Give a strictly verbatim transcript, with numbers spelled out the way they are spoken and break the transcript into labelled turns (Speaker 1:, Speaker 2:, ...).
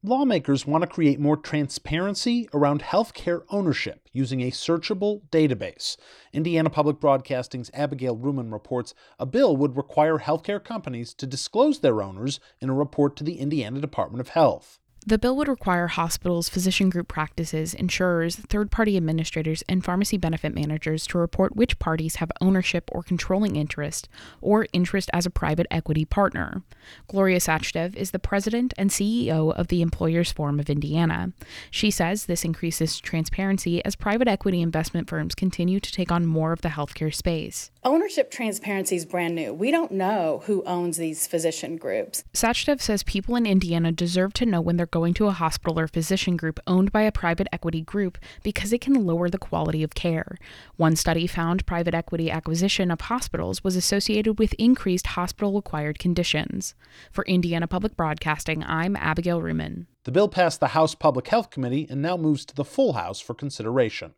Speaker 1: Lawmakers want to create more transparency around healthcare ownership using a searchable database. Indiana Public Broadcasting's Abigail Ruman reports a bill would require healthcare companies to disclose their owners in a report to the Indiana Department of Health.
Speaker 2: The bill would require hospitals, physician group practices, insurers, third-party administrators, and pharmacy benefit managers to report which parties have ownership or controlling interest, or interest as a private equity partner. Gloria Sachdev is the president and C E O of the Employers Forum of Indiana. She says this increases transparency as private equity investment firms continue to take on more of the healthcare space.
Speaker 3: Ownership transparency is brand new. We don't know who owns these physician groups.
Speaker 2: Sachdev says people in Indiana deserve to know when they're going to a hospital or physician group owned by a private equity group because it can lower the quality of care. One study found private equity acquisition of hospitals was associated with increased hospital-acquired conditions. For Indiana Public Broadcasting, I'm Abigail Ruman.
Speaker 1: The bill passed the House Public Health Committee and now moves to the full House for consideration.